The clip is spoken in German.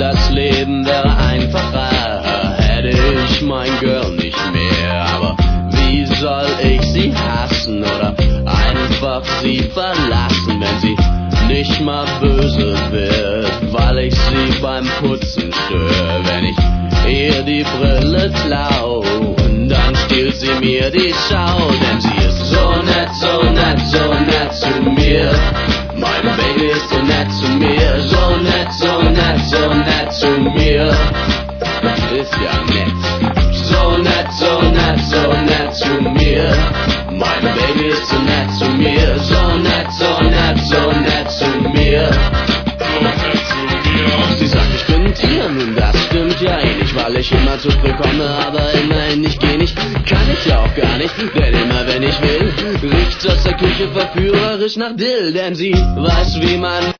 das Leben wäre einfacher, hätte ich mein Girl nicht mehr. Aber wie soll ich sie hassen oder einfach sie verlassen, wenn sie nicht mal böse wird, weil ich sie beim Putzen störe? Wenn ich ihr die Brille klau, dann stiehlt sie mir die Schau, denn sie ist so nett, so nett, so nett zu mir. Meine Baby ist so nett zu mir, so nett, so nett, so nett zu mir. Ist ja nett, so nett, so nett, so nett zu mir. Meine Baby ist so nett zu mir, so nett, so nett, so nett zu mir. Sie sagt, ich bin ein Tier, nun das stimmt ja eh nicht, weil ich immer zu früh komme, aber immerhin ich geh nicht, kann ich ja auch gar nicht, denn immer wenn ich will, riecht's aus der Küche verführerisch nach Dill, denn sie weiß, wie man